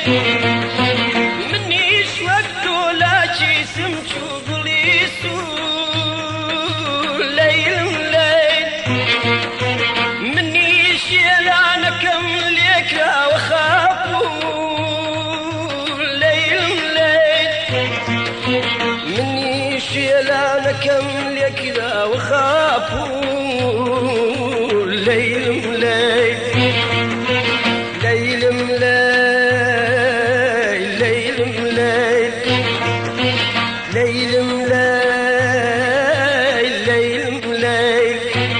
منيش وقت ولا جسم شغليسو ليل مليل منيش لا نكملك وخافو ليل مليل منيش لا نكملك وخافو ليل مليل ليل مليل ليل مليل ليل مليل ليل مليل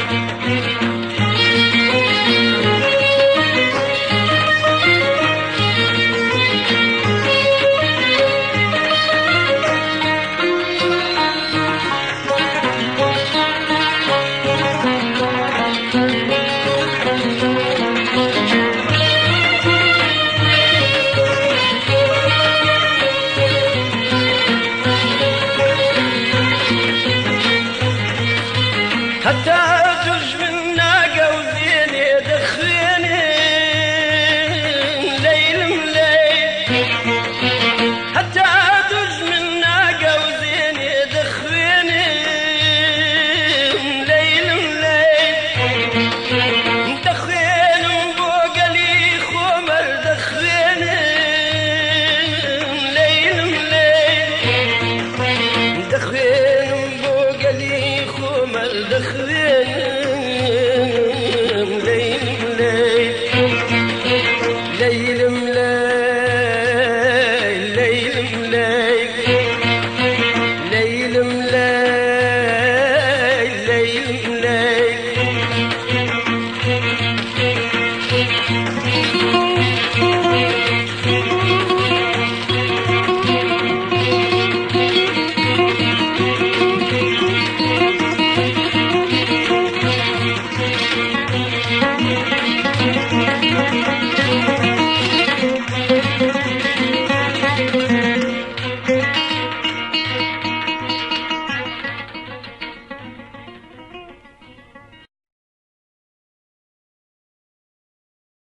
حتى تج منا قوزين يدخيني ليل مليل حتى تج منا قوزين يدخيني ليل مليل دخين بوقلي خمر دخيني ليل مليل دخين بوقلي خمر دخين ليل مليل ليل مليل ليل مليل ليل مليل ليل مليل